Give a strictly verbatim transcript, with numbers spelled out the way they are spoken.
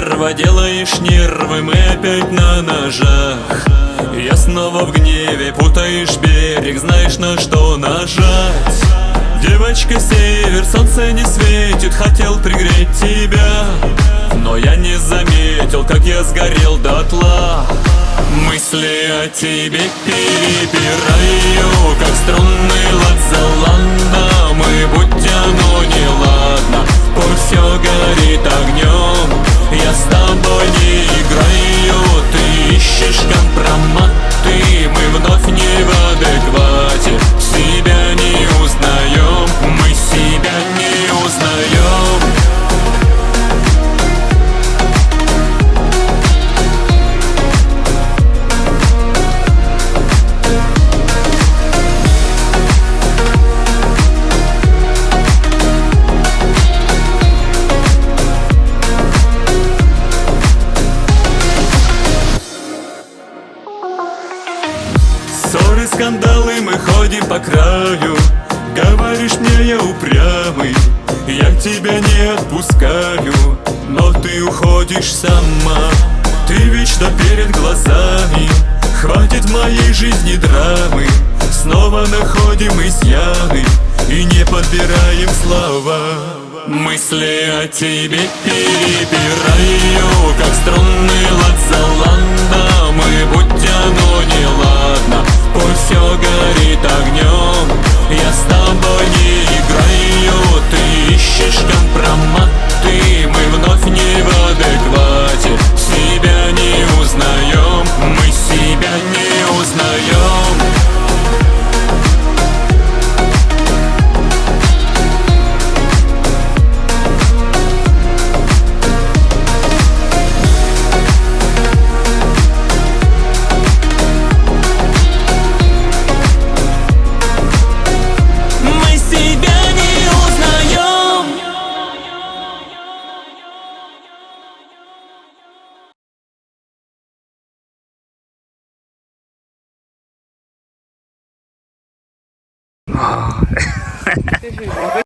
стерва, делаешь нервы, мы опять на ножах. Я снова в гневе, путаешь берег, знаешь, на что нажать. Девочка, север, солнце не светит, хотел пригреть тебя, но я не заметил, как я сгорел дотла. Мысли о тебе перебираю, как струнный лад Золанда. Мы будь оно неладно, пусть все горит огнем. Я с тобой не играю, ты ищешь компроматы. Мы вновь не в адеквате, себя не узнаем, мы себя не узнаем. Ссоры, скандалы, мы ходим по краю. Говоришь мне, я упрямый, я тебя не отпускаю, но ты уходишь сама. Ты вечно перед глазами, хватит в моей жизни драмы. Снова находим изъяны и не подбираем слова. Мысли о тебе перебираю, как струнный лад Золанда. Мы будь оно неладно, пусть все горит огнем. Я с тобой не играю, ты ищешь компроматы. Мы вновь не в адеквате, себя не узнаем, мы себя не узнаем.